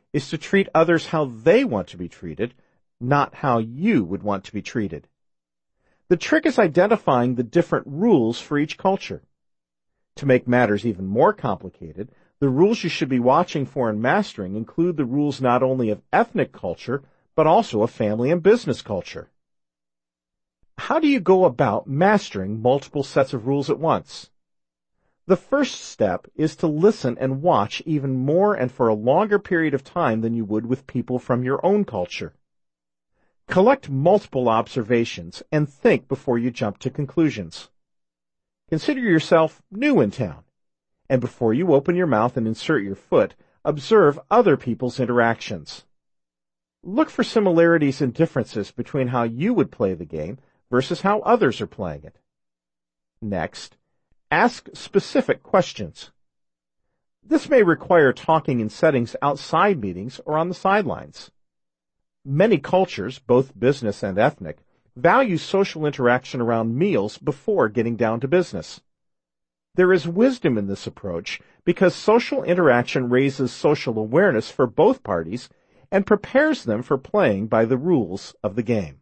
is to treat others how they want to be treated, not how you would want to be treated. The trick is identifying the different rules for each culture. To make matters even more complicated, the rules you should be watching for and mastering include the rules not only of ethnic culture, but also of family and business culture. How do you go about mastering multiple sets of rules at once? The first step is to listen and watch even more and for a longer period of time than you would with people from your own culture. Collect multiple observations and think before you jump to conclusions. Consider yourself new in town, and before you open your mouth and insert your foot, observe other people's interactions. Look for similarities and differences between how you would play the game versus how others are playing it. Next, ask specific questions. This may require talking in settings outside meetings or on the sidelines. Many cultures, both business and ethnic, value social interaction around meals before getting down to business. There is wisdom in this approach because social interaction raises social awareness for both parties and prepares them for playing by the rules of the game.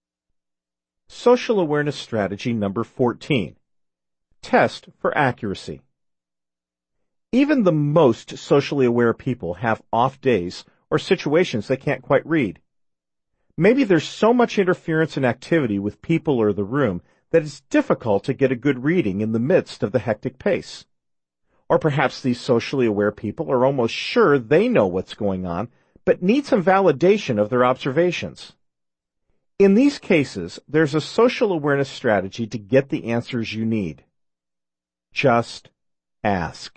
Social awareness strategy number 14. Test for accuracy. Even the most socially aware people have off days or situations they can't quite read. Maybe there's so much interference and activity with people or the room that it's difficult to get a good reading in the midst of the hectic pace. Or perhaps these socially aware people are almost sure they know what's going on, but need some validation of their observations. In these cases, there's a social awareness strategy to get the answers you need. Just ask.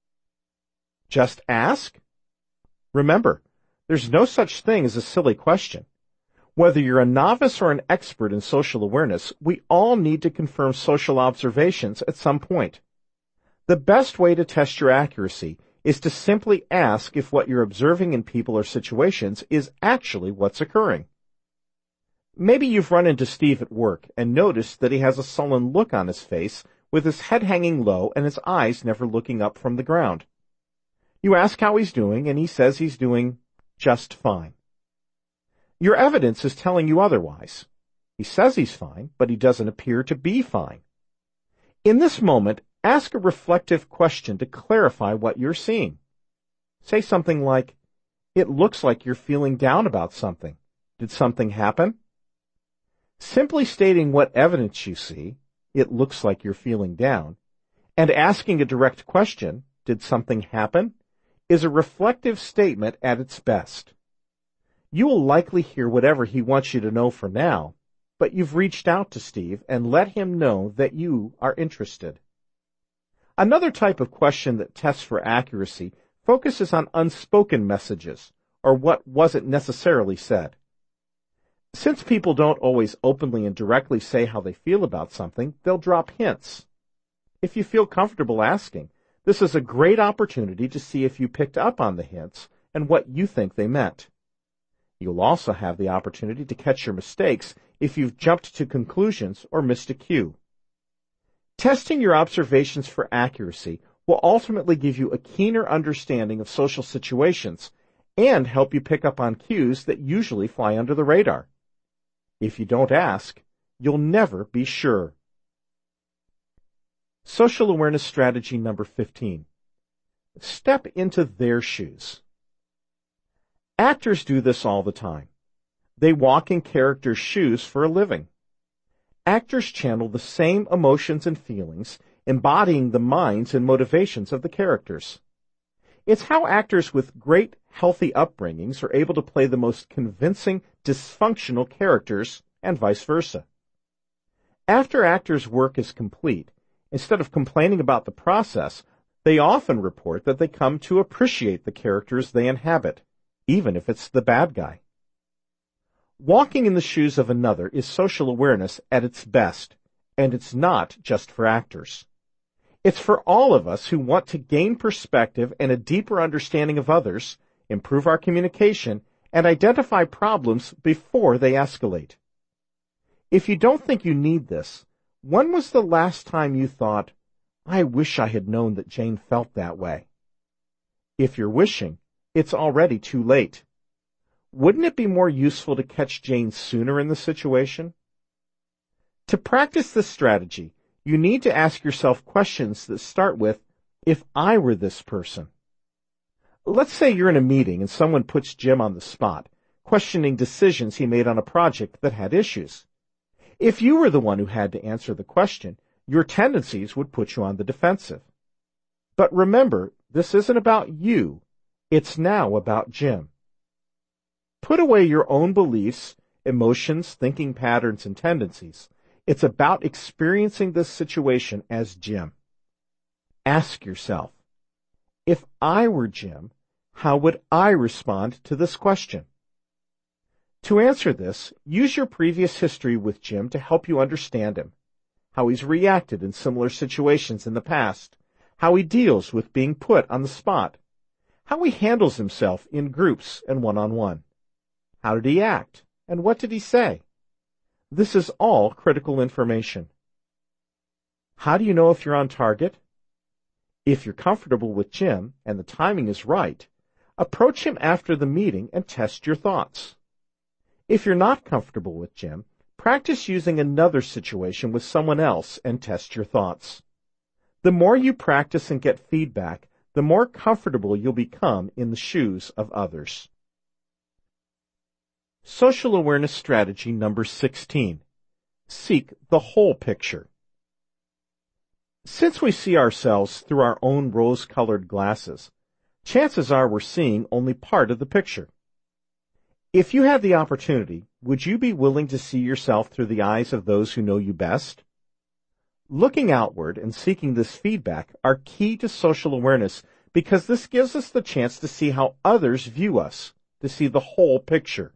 Just ask? Remember, there's no such thing as a silly question. Whether you're a novice or an expert in social awareness, we all need to confirm social observations at some point. The best way to test your accuracy is to simply ask if what you're observing in people or situations is actually what's occurring. Maybe you've run into Steve at work and noticed that he has a sullen look on his face with his head hanging low and his eyes never looking up from the ground. You ask how he's doing, and he says he's doing just fine. Your evidence is telling you otherwise. He says he's fine, but he doesn't appear to be fine. In this moment, ask a reflective question to clarify what you're seeing. Say something like, "It looks like you're feeling down about something. Did something happen?" Simply stating what evidence you see, "It looks like you're feeling down," and asking a direct question, "Did something happen?" is a reflective statement at its best. You will likely hear whatever he wants you to know for now, but you've reached out to Steve and let him know that you are interested. Another type of question that tests for accuracy focuses on unspoken messages, or what wasn't necessarily said. Since people don't always openly and directly say how they feel about something, they'll drop hints. If you feel comfortable asking, this is a great opportunity to see if you picked up on the hints and what you think they meant. You'll also have the opportunity to catch your mistakes if you've jumped to conclusions or missed a cue. Testing your observations for accuracy will ultimately give you a keener understanding of social situations and help you pick up on cues that usually fly under the radar. If you don't ask, you'll never be sure. Social awareness strategy number 15. Step into their shoes. Actors do this all the time. They walk in characters' shoes for a living. Actors channel the same emotions and feelings, embodying the minds and motivations of the characters. It's how actors with great, healthy upbringings are able to play the most convincing, dysfunctional characters, and vice versa. After actors' work is complete, instead of complaining about the process, they often report that they come to appreciate the characters they inhabit, even if it's the bad guy. Walking in the shoes of another is social awareness at its best, and it's not just for actors. It's for all of us who want to gain perspective and a deeper understanding of others, improve our communication, and identify problems before they escalate. If you don't think you need this, when was the last time you thought, "I wish I had known that Jane felt that way"? If you're wishing, it's already too late. Wouldn't it be more useful to catch Jane sooner in the situation? To practice this strategy, you need to ask yourself questions that start with, if I were this person. Let's say you're in a meeting and someone puts Jim on the spot, questioning decisions he made on a project that had issues. If you were the one who had to answer the question, your tendencies would put you on the defensive. But remember, this isn't about you. It's now about Jim. Put away your own beliefs, emotions, thinking patterns, and tendencies. It's about experiencing this situation as Jim. Ask yourself, if I were Jim, how would I respond to this question? To answer this, use your previous history with Jim to help you understand him, how he's reacted in similar situations in the past, how he deals with being put on the spot, how he handles himself in groups and one-on-one. How did he act, and what did he say? This is all critical information. How do you know if you're on target? If you're comfortable with Jim and the timing is right, approach him after the meeting and test your thoughts. If you're not comfortable with Jim, practice using another situation with someone else and test your thoughts. The more you practice and get feedback, the more comfortable you'll become in the shoes of others. Social awareness strategy number 16. Seek the whole picture. Since we see ourselves through our own rose-colored glasses, chances are we're seeing only part of the picture. If you had the opportunity, would you be willing to see yourself through the eyes of those who know you best? Looking outward and seeking this feedback are key to social awareness because this gives us the chance to see how others view us, to see the whole picture.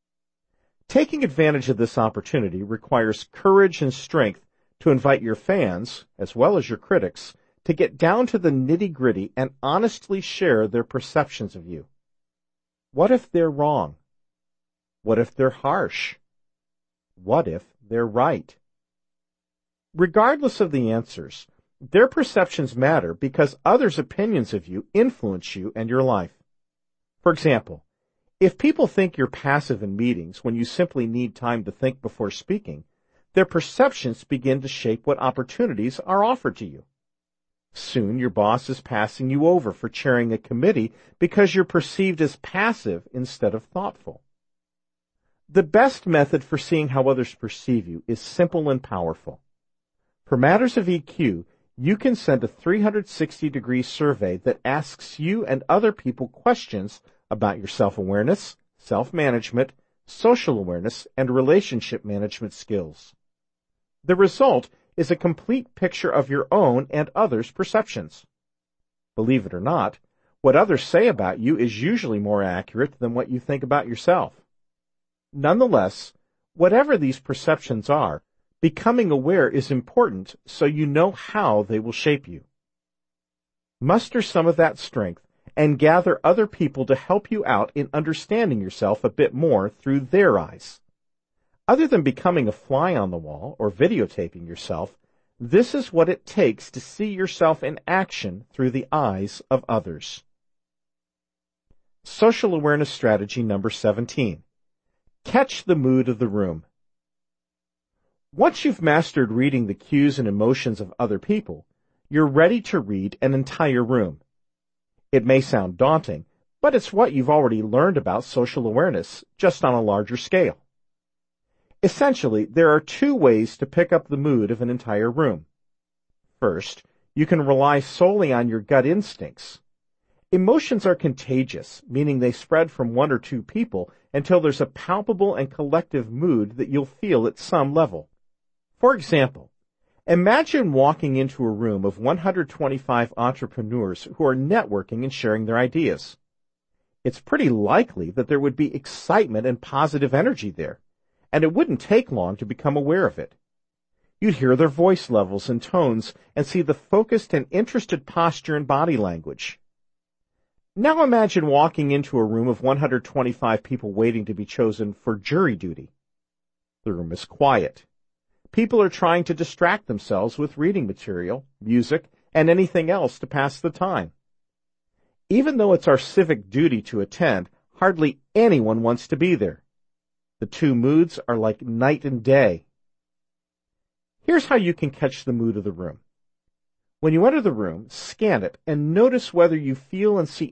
Taking advantage of this opportunity requires courage and strength to invite your fans, as well as your critics, to get down to the nitty-gritty and honestly share their perceptions of you. What if they're wrong? What if they're harsh? What if they're right? Regardless of the answers, their perceptions matter because others' opinions of you influence you and your life. For example, if people think you're passive in meetings when you simply need time to think before speaking, their perceptions begin to shape what opportunities are offered to you. Soon your boss is passing you over for chairing a committee because you're perceived as passive instead of thoughtful. The best method for seeing how others perceive you is simple and powerful. For matters of EQ, you can send a 360-degree survey that asks you and other people questions about your self-awareness, self-management, social awareness, and relationship management skills. The result is a complete picture of your own and others' perceptions. Believe it or not, what others say about you is usually more accurate than what you think about yourself. Nonetheless, whatever these perceptions are, becoming aware is important so you know how they will shape you. Muster some of that strength and gather other people to help you out in understanding yourself a bit more through their eyes. Other than becoming a fly on the wall or videotaping yourself, this is what it takes to see yourself in action through the eyes of others. Social awareness strategy number 17. Catch the mood of the room. Once you've mastered reading the cues and emotions of other people, you're ready to read an entire room. It may sound daunting, but it's what you've already learned about social awareness, just on a larger scale. Essentially, there are two ways to pick up the mood of an entire room. First, you can rely solely on your gut instincts. Emotions are contagious, meaning they spread from one or two people until there's a palpable and collective mood that you'll feel at some level. For example, imagine walking into a room of 125 entrepreneurs who are networking and sharing their ideas. It's pretty likely that there would be excitement and positive energy there, and it wouldn't take long to become aware of it. You'd hear their voice levels and tones and see the focused and interested posture and body language. Now imagine walking into a room of 125 people waiting to be chosen for jury duty. The room is quiet. People are trying to distract themselves with reading material, music, and anything else to pass the time. Even though it's our civic duty to attend, hardly anyone wants to be there. The two moods are like night and day. Here's how you can catch the mood of the room. When you enter the room, scan it and notice whether you feel and see